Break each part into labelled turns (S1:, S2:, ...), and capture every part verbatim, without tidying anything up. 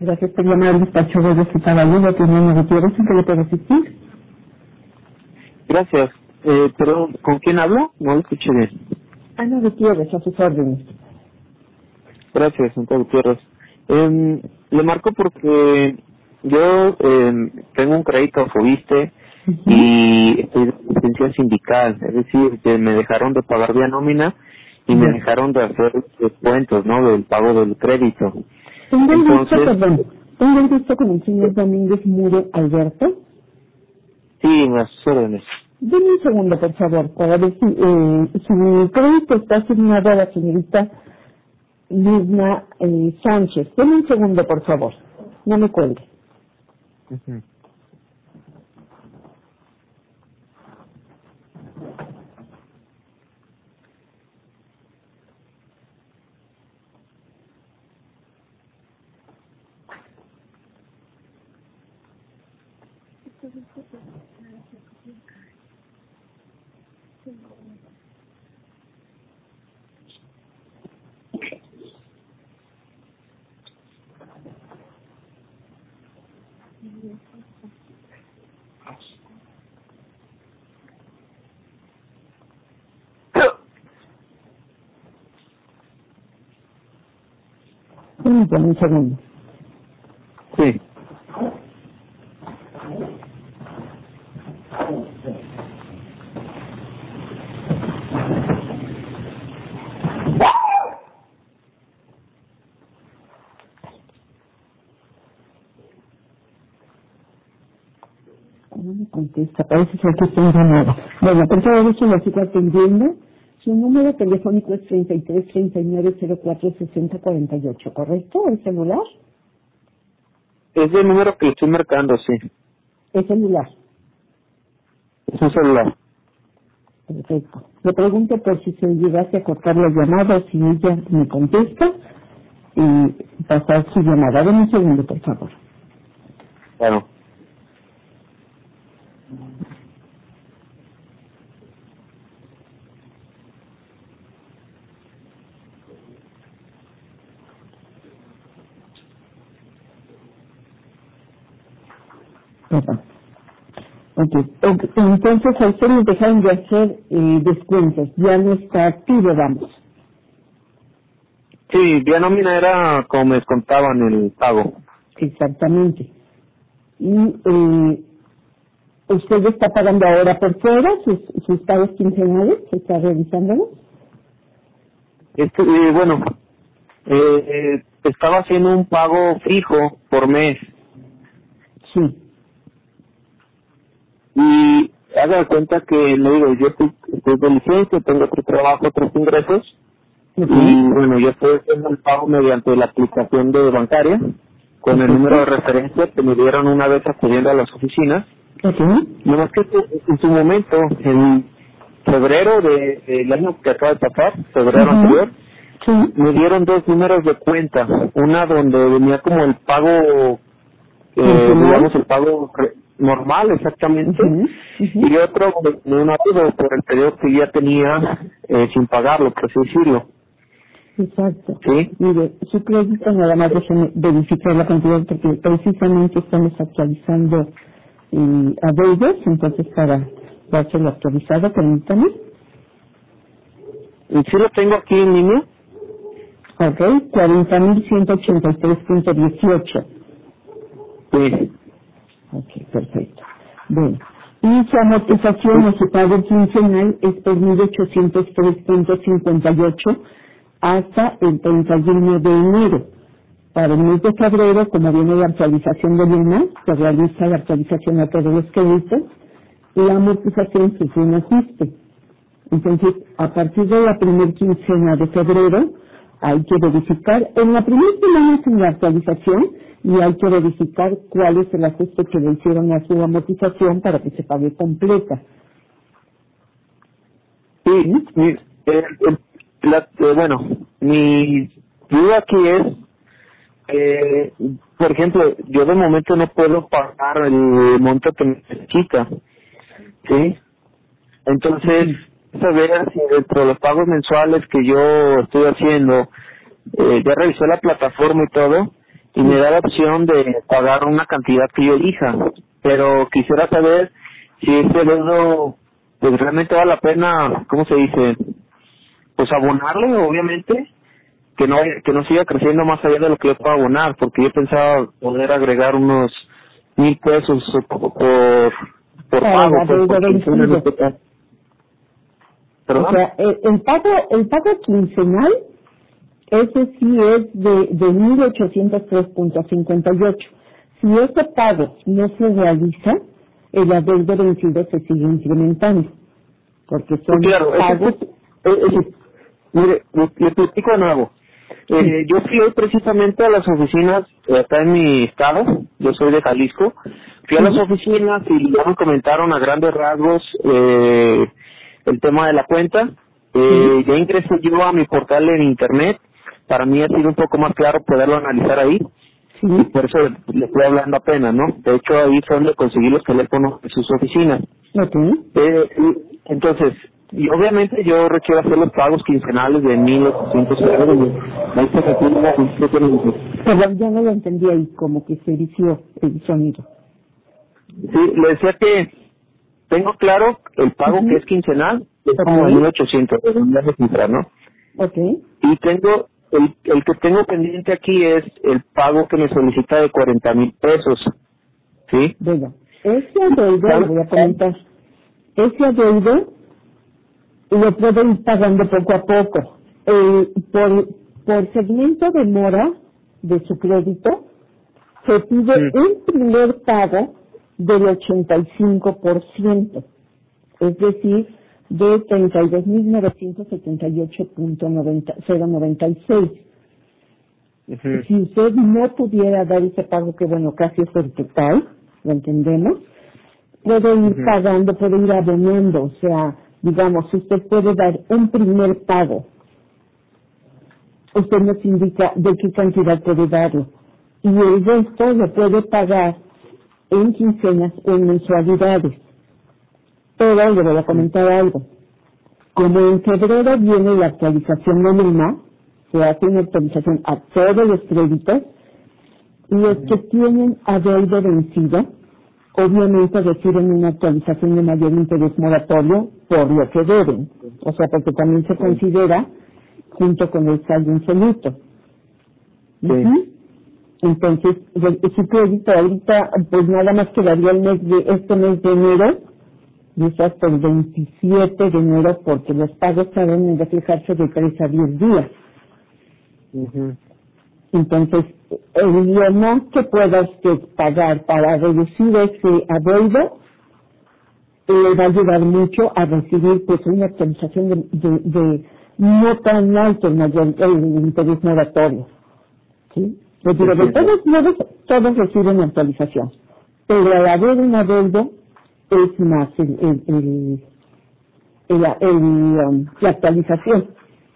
S1: Gracias por llamar al despacho de Caballero, tiene una Gutiérrez, ¿en qué le puedo asistir?
S2: Gracias. Eh, pero, ¿con quién hablo? No lo escuché bien.
S1: Ana Gutiérrez, a sus órdenes.
S2: Gracias, Santa Gutiérrez. Eh, le marco porque yo eh, tengo un crédito a Fobiste
S1: Uh-huh.
S2: y estoy de licencia sindical, es decir, que me dejaron de pagar vía nómina y me
S1: Bien.
S2: dejaron de hacer descuentos, ¿no?, del pago del crédito.
S1: Tengo el gusto,
S2: Entonces,
S1: perdón, tengo el gusto con el señor Domínguez Muro Alberto.
S2: sí, me sus órdenes.
S1: Deme un segundo, por favor, para ver si eh, su crédito está asignado a la señorita Luzna eh, Sánchez. Deme un segundo, por favor. No me cuelgue.
S2: Ujú.
S1: Permítame un segundo.
S2: Sí.
S1: No me contesta, parece ser que está en llamada. Bueno, por favor, si lo sigo atendiendo. Su número telefónico es treinta y tres, treinta y nueve, cero cuatro, sesenta, cuarenta y ocho, ¿correcto? ¿El celular?
S2: Es el número que le estoy marcando, sí.
S1: Es celular.
S2: Es un celular.
S1: Perfecto. Le pregunto por si se llegase a cortar la llamada o si ella me contesta y pasar su llamada. Dame un segundo, por favor.
S2: Claro.
S1: Perdón. Ok. Ok. Entonces, a usted le dejaron de hacer eh, descuentos. Ya no está activo, vamos.
S2: Sí, vía nómina era como me descontaban el pago.
S1: Exactamente. Y eh, usted está pagando ahora por fuera sus, sus pagos quincenales, se está realizándolos.
S2: Este, eh, bueno, eh, eh, estaba haciendo un pago fijo por mes
S1: Sí.
S2: y haga de cuenta que, le digo, yo estoy, estoy de licencia, tengo otro trabajo, otros ingresos
S1: Ok.
S2: y bueno, yo estoy haciendo el pago mediante la aplicación de bancaria con el número de
S1: Perfecto.
S2: referencia que me dieron una vez acudiendo a las oficinas.
S1: Ok.
S2: Nomás que su- en su momento, en febrero de, del año que acaba de pasar, febrero
S1: Ujú.
S2: anterior,
S1: Sí.
S2: me dieron dos números de cuenta. Una donde venía como el pago, eh,
S1: Funcional.
S2: digamos el pago re- normal exactamente,
S1: Ujú. Ujú.
S2: y otro donde tenía un apuro por el periodo que ya tenía eh, sin pagarlo, por así decirlo.
S1: Exacto.
S2: ¿Sí?
S1: Mire, su crédito nada más déjeme verificar la cantidad porque precisamente estamos actualizando eh, adeudos, entonces para dárselo actualizado, permítame.
S2: Y sí lo tengo aquí en línea.
S1: Ok, cuarenta mil ciento ochenta y tres punto dieciocho.
S2: Sí.
S1: Ok, perfecto. Bueno, y su amortización o su pago quincenal es por mil ochocientos tres punto cincuenta y ocho hasta el treinta y uno de enero. Para el mes de febrero, como viene la actualización de Luna, se realiza la actualización a todos los créditos y la amortización sufre un ajuste. Entonces, a partir de la primera quincena de febrero, hay que verificar, en la primera semana sin la actualización, y hay que verificar cuál es el ajuste que le hicieron a su amortización para que se pague completa.
S2: Sí,
S1: ¿Sí?
S2: mi, el- el- la- eh, bueno, mi duda aquí es, eh, por ejemplo, yo de momento no puedo pagar el monto que me necesita, ¿sí? Entonces,
S1: Ujú.
S2: saber si dentro de los pagos mensuales que yo estoy haciendo, eh, ya revisé la plataforma y todo, y me da la opción de pagar una cantidad que yo elija, pero quisiera saber si ese dedo pues realmente vale la pena, ¿cómo se dice? Pues abonarle, obviamente, que no que no siga creciendo más allá de lo que yo puedo abonar, porque yo pensaba poder agregar unos mil pesos por por, por pago, pues, por quincena,
S1: o sea, el, el pago el pago quincenal, ese sí es de, de mil ochocientos tres punto cincuenta y ocho. Si ese pago no se realiza, el adeudo vencido se sigue incrementando, porque son
S2: sí, claro,
S1: pagos...
S2: Ese, ese, mire, le, le platico de nuevo. Eh, sí. Yo fui hoy precisamente a las oficinas eh, acá en mi estado, yo soy de Jalisco, fui a las oficinas y ya me comentaron a grandes rasgos eh, el tema de la cuenta. Eh, sí. Ya ingresé yo a mi portal en internet, para mí ha sido un poco más claro poderlo analizar ahí, sí. Y por eso le estoy hablando apenas, ¿no? De hecho ahí fue donde conseguí los teléfonos de sus oficinas.
S1: Okay.
S2: Eh, entonces, y obviamente yo requiero hacer los pagos quincenales de mil ochocientos euros.
S1: Perdón, ya no lo entendí ahí, como que se vició el sonido.
S2: Sí, le decía que tengo claro el pago uh-huh. que es quincenal, es como de mil ochocientos, ¿no?
S1: Okay.
S2: Y tengo, el, el que tengo pendiente aquí es el pago que me solicita de cuarenta mil pesos, ¿sí?
S1: Bueno, ese adeudo, le voy a comentar, ese adeudo lo pueden ir pagando poco a poco. Eh, por, por segmento de mora de su crédito, se pide sí. un primer pago del ochenta y cinco por ciento, es decir, de treinta y dos mil novecientos setenta y ocho punto cero noventa y seis. Uh-huh. Si usted no pudiera dar ese pago, que bueno, casi es el total, lo entendemos, puede ir uh-huh. pagando, puede ir abonando, o sea, digamos, si usted puede dar un primer pago, usted nos indica de qué cantidad puede darlo, y el resto lo puede pagar en quincenas o en mensualidades. Pero le voy a comentar algo. Como en febrero viene la actualización de Luna, se hace una actualización a todos los créditos, y los que tienen adeudo vencido, obviamente reciben una actualización de mayor interés moratorio por lo que deben, o sea, porque también se considera junto con el saldo insoluto. Sí. Uh-huh. Entonces, su crédito ahorita, pues nada más quedaría el mes de, este mes de enero, y es hasta el veintisiete de enero, porque los pagos deben reflejarse de tres a diez días. Uh-huh. Entonces, el lo más que pueda usted pagar para reducir ese adeudo le va a ayudar mucho a recibir pues una actualización de, de, de no tan alto el mayor el interés moratorio. ¿Sí? Les digo, de todos modos, todos reciben actualización, pero al haber un adeudo es más el, el, el, el, el um, la actualización.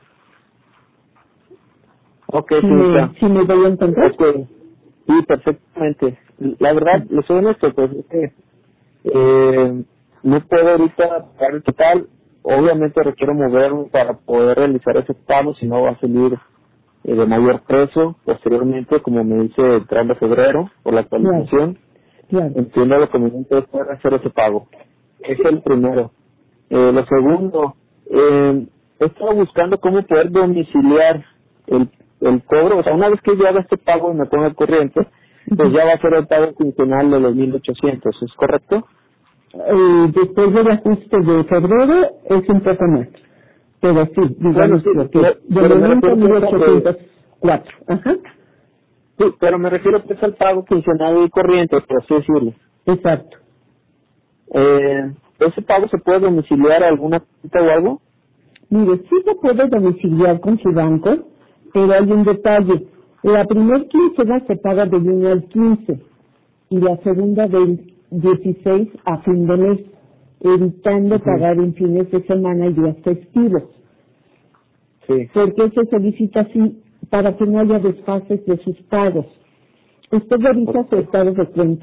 S2: Ok,
S1: si
S2: sí,
S1: me, si me doy a entender.
S2: Okay. Sí, perfectamente. La verdad, le soy honesto, pues es que eh, no puedo ahorita pagar el total. Obviamente requiero moverme para poder realizar ese pago, si no va a salir eh, de mayor precio posteriormente, como me dice entrando febrero, por la actualización.
S1: Claro.
S2: Entiendo lo conveniente es poder hacer ese pago. Ese es el primero. Eh, lo segundo, eh, he estado buscando cómo poder domiciliar el el cobro, o sea, una vez que yo haga este pago y me ponga el corriente, pues ya va a ser el pago quincenal de los mil ochocientos, ¿es correcto?
S1: Eh, después del ajuste de febrero es un poco más, pero sí, digamos bueno, sí, que de momento mil ochocientos cuatro. Ajá.
S2: Sí, pero me refiero pues al pago quincenal y corriente, por así decirlo.
S1: Exacto.
S2: Eh, ¿Ese pago se puede domiciliar a alguna cuenta o algo?
S1: Mire, sí se puede domiciliar con su banco, pero hay un detalle. La primera quincena se paga del uno al quince y la segunda del dieciséis a fin de mes, evitando uh-huh. pagar en fines de semana y días festivos.
S2: Sí.
S1: Porque se solicita así para que no haya desfases de sus pagos. ¿Usted revisa su estado de cuenta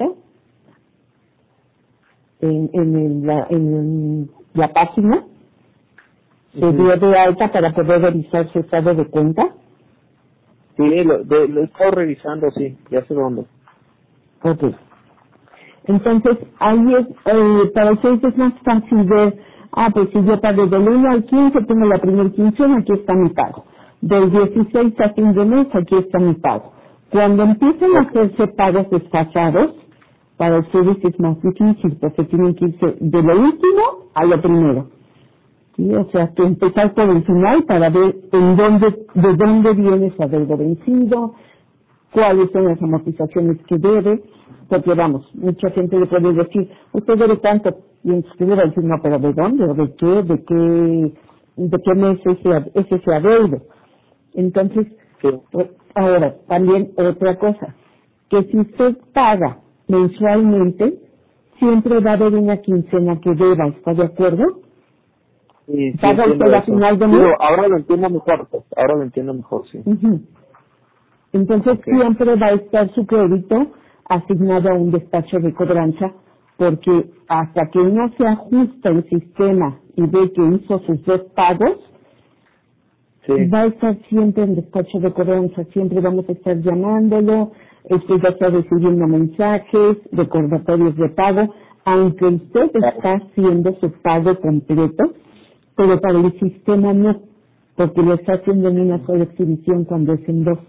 S1: en, en, el, la, en la página? ¿Se uh-huh. dio de alta para poder revisar su estado de cuenta?
S2: Sí, lo, de, lo he estado revisando, sí, ya sé dónde.
S1: Ok. Entonces, ahí es, eh, para ustedes es más fácil ver, ah, pues si yo pago del uno al quince, tengo la primera quincena, aquí está mi pago. Del dieciséis a fin de mes, aquí está mi pago. Cuando empiezan a hacerse pagos desfasados, para ustedes es más difícil, porque tienen que irse de lo último a lo primero. ¿Sí? O sea, que empezar por el final para ver en dónde, de dónde viene ese adeudo vencido, cuáles son las amortizaciones que debe, porque vamos, mucha gente le puede decir, usted debe tanto, y usted le va a decir, no, pero ¿de dónde? ¿O de qué? ¿De qué, de qué mes es ese, es ese adeudo? Entonces,
S2: Sí.
S1: pues, ahora, también otra cosa, que si usted paga mensualmente, siempre va a haber una quincena que deba, ¿está de acuerdo?
S2: Sí, sí
S1: ¿Paga
S2: entiendo
S1: usted a
S2: eso.
S1: final de mes?
S2: Digo, ahora lo entiendo mejor, pues, ahora lo entiendo mejor, sí.
S1: Ujú. Entonces
S2: Okay.
S1: siempre va a estar su crédito asignado a un despacho de cobranza, porque hasta que no se ajusta el sistema y ve que hizo sus dos pagos,
S2: Sí.
S1: va a estar siempre en despacho de cobranza, siempre vamos a estar llamándolo, usted va a estar recibiendo mensajes, recordatorios de pago, aunque usted está haciendo su pago completo, pero para el sistema no, porque lo está haciendo en una sola exhibición cuando es en dos.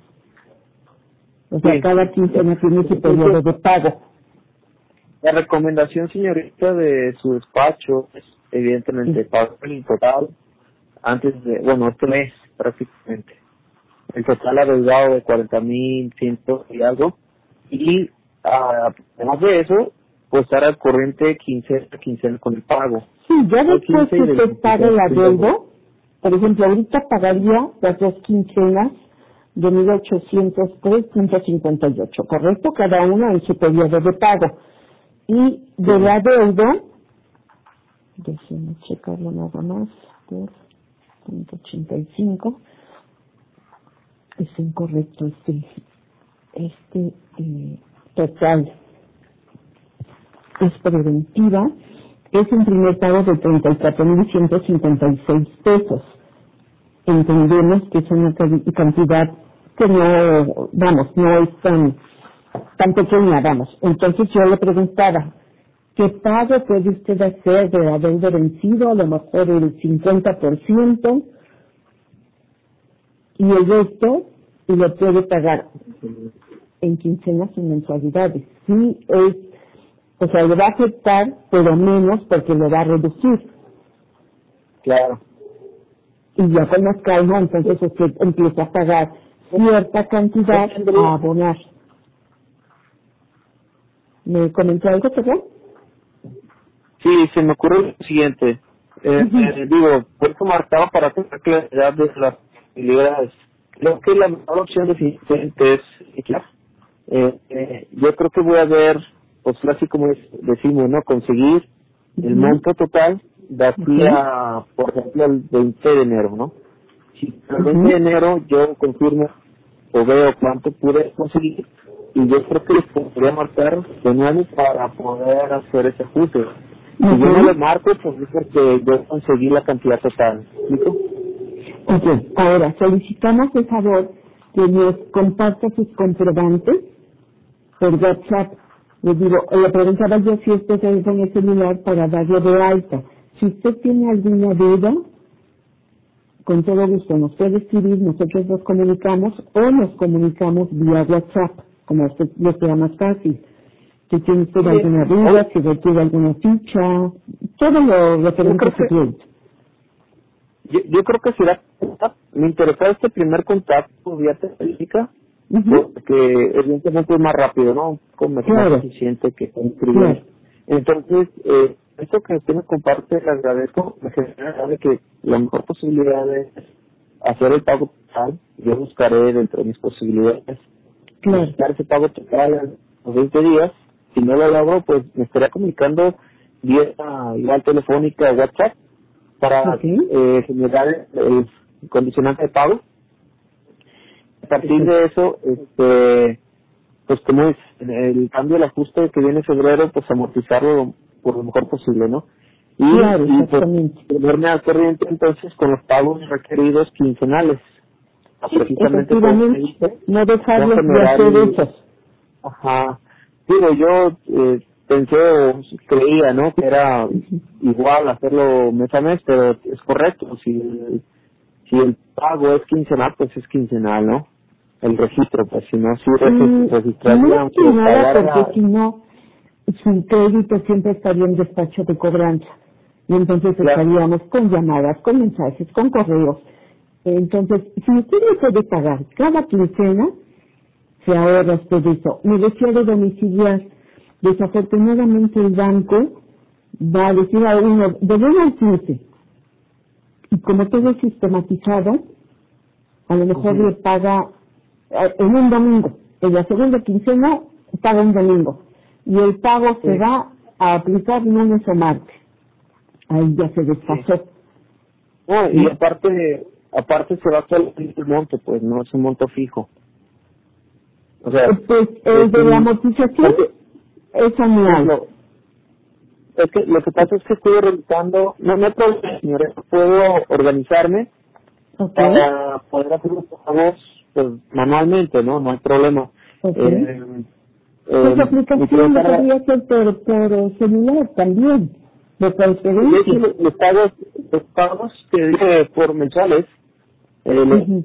S1: O sea,
S2: Sí.
S1: cada quincena tiene su periodo de pago.
S2: La recomendación, señorita, de su despacho es, evidentemente,
S1: Sí.
S2: pagar el total antes de, bueno, este mes, prácticamente. El total adeudado de cuarenta mil ciento y algo. Y, ah, además de eso, pues estar al corriente quincena a quincena con el pago.
S1: Sí, ya
S2: Al
S1: después
S2: quince
S1: que
S2: y del
S1: usted pague el
S2: veintiséis.
S1: adeudo, por ejemplo, ahorita pagaría las dos quincenas de mil ochocientos tres punto cincuenta y ocho, ¿correcto? Cada una en su periodo de pago. Y del
S2: Sí.
S1: adeudo, déjenme checarlo nada más, por ciento ochenta y cinco, es incorrecto este, este eh, total, es preventiva, es un primer pago de treinta y cuatro mil ciento cincuenta y seis pesos. Entendemos que es una ca- cantidad que no, vamos, no es tan, tan pequeña, vamos. Entonces yo le preguntaba, ¿qué pago puede usted hacer de adeudo vencido? A lo mejor el cincuenta por ciento y el resto y lo puede pagar en quincenas y mensualidades. Sí es, o sea, le va a afectar, pero menos porque lo va a reducir.
S2: Claro.
S1: Y ya con más calma, entonces usted empieza a pagar cierta cantidad a abonar. ¿Me comentó algo, perdón?
S2: Sí, se me ocurre lo siguiente. Eh,
S1: Ujú.
S2: eh, digo, por eso marcaba para tener claridad de las posibilidades. Creo que la mejor opción definitivamente es Hitler. Eh, eh, yo creo que voy a ver, pues así como es- decimos, ¿no? Conseguir el
S1: Ujú.
S2: monto total de aquí
S1: Ok.
S2: a, por ejemplo, el veinte de enero, ¿no? Si el veinte de
S1: Ujú.
S2: enero yo confirmo o veo cuánto pude conseguir y yo creo que les podría marcar de nuevo para poder hacer ese ajuste. Si yo no
S1: Ok.
S2: les marco, pues es porque yo conseguí la cantidad total. ¿Me explico?
S1: Ok, ahora solicitamos el favor que nos comparta sus comprobantes por WhatsApp. Les digo, le preguntaba yo si este teléfono es celular para darle de alta. Si usted tiene alguna duda, con todo gusto nos puede escribir, nosotros nos comunicamos o nos comunicamos vía WhatsApp, como a usted le sea más fácil. Si tiene usted
S2: Sí,
S1: alguna
S2: hoy-
S1: duda, si requiere alguna ficha, todo lo
S2: yo
S1: referente
S2: creo
S1: a su
S2: que
S1: crédito.
S2: yo, yo creo que será me interesaba este primer contacto vía telefónica
S1: Ujú.
S2: porque evidentemente es más rápido, ¿no? Como más
S1: Claro,
S2: eficiente que escribiendo.
S1: claro.
S2: Entonces, eh, esto que usted me comparte, le agradezco, me genera de que la mejor posibilidad es hacer el pago total. Yo buscaré dentro de mis posibilidades
S1: Claro.
S2: buscar ese pago total en los veinte días. Si no lo logro, pues me estaría comunicando vía igual telefónica o WhatsApp para
S1: Ok.
S2: eh, generar el condicionante de pago. A partir
S1: Perfecto.
S2: de eso, este, pues como es el cambio, el ajuste que viene en febrero, pues amortizarlo por lo mejor posible, ¿no? Y,
S1: Claro,
S2: y pues
S1: exactamente.
S2: ponerme al corriente entonces con los pagos requeridos quincenales. precisamente
S1: efectivamente, no dejarlos de hacer eso.
S2: Ajá. Digo, yo eh, pensé o creía, ¿no? Que era uh-huh. igual hacerlo mes a mes, pero es correcto. Si el, si el pago es quincenal, pues es quincenal, ¿no? El registro, pues si no, si
S1: mm,
S2: registraría...
S1: No es nada, porque la... si no, su crédito siempre estaría en despacho de cobranza. Y entonces claro. estaríamos con llamadas, con mensajes, con correos. Entonces, si usted le puede pagar cada quincena, se ahorra usted eso. Me decía de domiciliar. Desafortunadamente el banco va a decir a uno, de uno al quince. Y como todo es sistematizado, a lo mejor uh-huh. le paga eh, en un domingo. En la segunda quincena paga un domingo. Y el pago sí. se va a aplicar lunes o martes. Ahí ya se desfasó.
S2: Sí. No, y ¿sí? aparte, aparte se va todo el monto, pues no es un monto fijo. O sea,
S1: pues el de la amortización es anual.
S2: Lo, es que lo que pasa es que estoy revisando, no, no puedo, señores, puedo organizarme okay. para poder hacer los pagos pues, manualmente, ¿no? No hay problema.
S1: Okay.
S2: Eh,
S1: pues
S2: eh,
S1: la aplicación lo podría hacer por, por celular también, de transferencia.
S2: Sí, los pagos, los pagos que dije por mensuales, eh, uh-huh.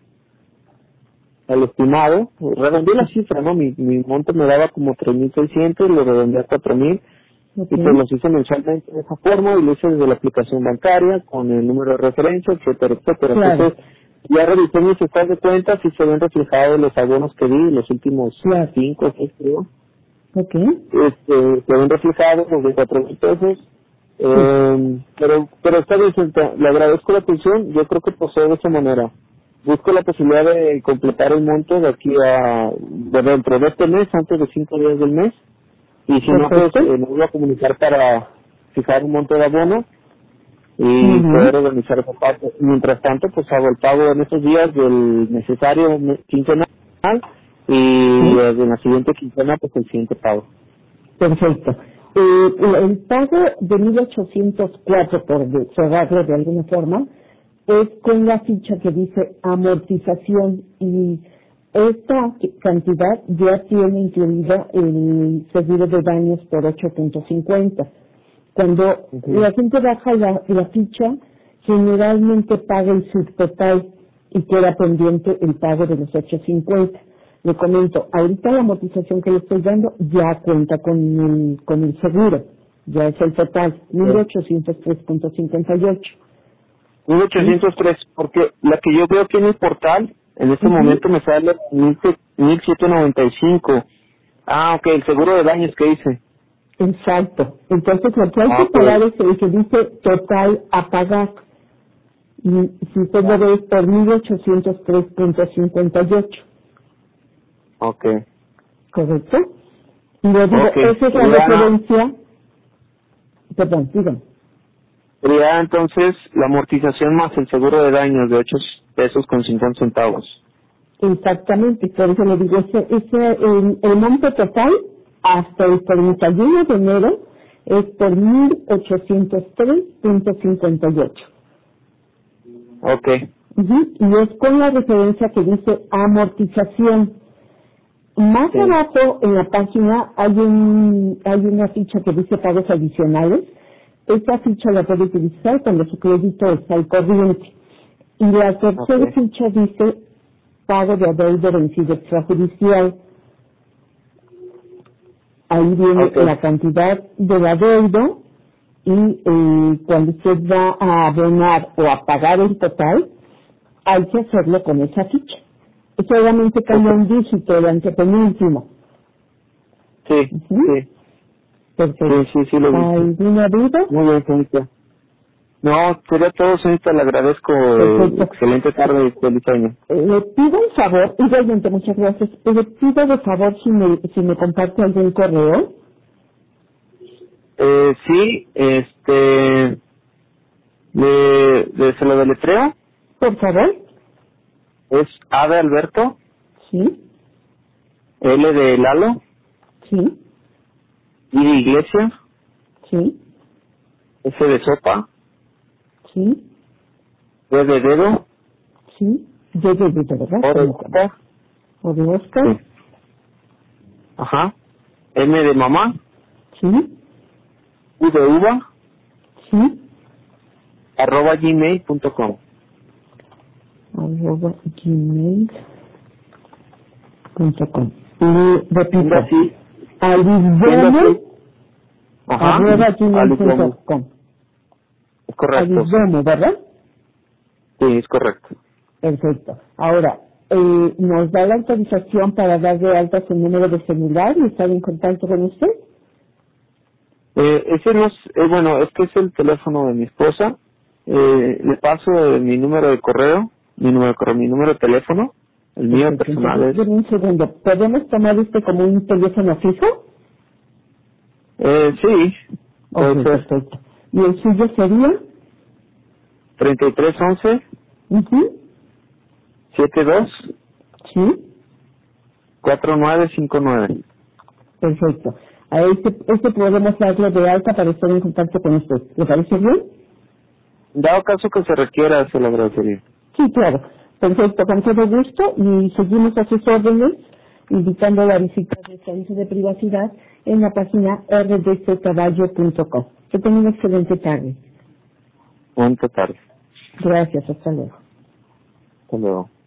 S2: al estimado, redondeé la cifra, ¿no? Mi, mi monto me daba como tres mil seiscientos, lo redondeé a cuatro mil, okay. y pues los hice mensualmente de esa forma, y lo hice desde la aplicación bancaria, con el número de referencia, etcétera, etcétera. Claro. Entonces, ya revisé mis estados de cuenta, y se ven reflejados los abonos que di, los últimos claro. cinco o seis, creo.
S1: Okay.
S2: Este, se ven reflejados los de cuatro mil pesos, eh, sí. pero, pero está bien, le agradezco la atención, yo creo que procede de esa manera. Busco la posibilidad de completar el monto de aquí a, de dentro de este mes, antes de cinco días del mes, y si no, pues eh, me voy a comunicar para fijar un monto de abono y uh-huh. poder organizar esa parte. Mientras tanto, pues hago el pago en estos días del necesario quincenal y uh-huh. en la siguiente quincena, pues el siguiente pago.
S1: Perfecto. Eh, el pago de mil ochocientos cuatro, por cerrarlo de alguna forma, es con la ficha que dice amortización, y esta cantidad ya tiene incluida el seguro de daños por ocho punto cincuenta. Cuando uh-huh. la gente baja la, la ficha, generalmente paga el subtotal y queda pendiente el pago de los ocho cincuenta. Le comento, ahorita la amortización que le estoy dando ya cuenta con el, con el seguro, ya es el total, mil ochocientos tres punto cincuenta y ocho.
S2: mil ochocientos tres, porque la que yo veo aquí en el portal, en este uh-huh. momento me sale mil setecientos noventa y cinco. Ah, ok, el seguro de daños que hice.
S1: Exacto. Entonces lo que hay que pagar es el que dice total a pagar. Y si usted lo ve es por mil ochocientos tres punto cincuenta y ocho.
S2: Ok.
S1: ¿Correcto? Y le digo,
S2: okay.
S1: esa es la
S2: Sería,
S1: referencia. Perdón, díganme.
S2: Sería entonces la amortización más el seguro de daños de ocho pesos con cincuenta centavos.
S1: Exactamente, por eso le digo, ese, ese, el, el monto total hasta el treinta y uno de enero es por mil ochocientos tres punto cincuenta y ocho.
S2: Ok.
S1: Uh-huh. Y es con la referencia que dice amortización. Más sí. abajo en la página hay un hay una ficha que dice pagos adicionales. Esta ficha la puede utilizar cuando su crédito está al corriente. Y la tercera okay. ficha dice pago de adeudo vencido extrajudicial. Ahí viene okay. la cantidad del adeudo y eh, cuando usted va a abonar o a pagar el total, hay que hacerlo con esa ficha. Solamente cambia okay. un dígito, el antepenúltimo.
S2: Sí, uh-huh. sí.
S1: Perfecto.
S2: Sí, sí, sí, lo vi.
S1: ¿Alguna duda?
S2: Muy bien, señorita. No, sería todo, señorita, le agradezco. Eh, excelente tarde y feliz año.
S1: Le pido un favor, igualmente muchas gracias, le pido de favor si me, si me comparte algún correo.
S2: Eh, sí, este, de, de, se lo deletreo.
S1: Por favor.
S2: Es A de Alberto.
S1: Sí.
S2: L de Lalo.
S1: Sí.
S2: I de Iglesia.
S1: Sí.
S2: S de Sopa.
S1: Sí.
S2: D de Dedo.
S1: Sí. Yo de Vito, ¿verdad?
S2: O de
S1: ¿Cómo?
S2: Oscar.
S1: O de Oscar.
S2: Sí. Ajá. M de mamá.
S1: Sí.
S2: U de uva.
S1: Sí.
S2: Arroba gmail punto com.
S1: Arroba gmail punto com. Y repito.
S2: Así.
S1: Alidomo.
S2: Ajá.
S1: Arroba gmail punto
S2: Alidomo.
S1: com.
S2: Es correcto.
S1: Alidomo, ¿verdad?
S2: Sí, es correcto.
S1: Perfecto. Ahora, eh, ¿nos da la autorización para dar de alta su número de celular y estar en contacto con usted?
S2: Eh, ese no es, eh, bueno, este es el teléfono de mi esposa. Eh, le paso eh, mi número de correo, mi número de correo, mi número de teléfono, el mío
S1: Perfecto.
S2: personal
S1: Entonces,
S2: es.
S1: denme un segundo. ¿Podemos tomar este como un teléfono fijo?
S2: Eh, sí, puede
S1: Ok,
S2: ser
S1: perfecto. ¿Y el suyo sería?
S2: treinta y tres once
S1: Uh
S2: setenta y dos
S1: Sí,
S2: cuarenta y nueve cincuenta y nueve.
S1: perfecto. A este, este podemos darlo de alta para estar en contacto con usted. ¿Le parece bien?
S2: Dado caso que se requiera, se lo agradecería.
S1: Sí, claro. Perfecto, con todo gusto. Y seguimos a sus órdenes, invitando a visitar el servicio de privacidad en la página r d c caballo punto com. Que tenga una excelente tarde.
S2: Buenas tardes.
S1: Gracias, hasta luego.
S2: Hasta luego.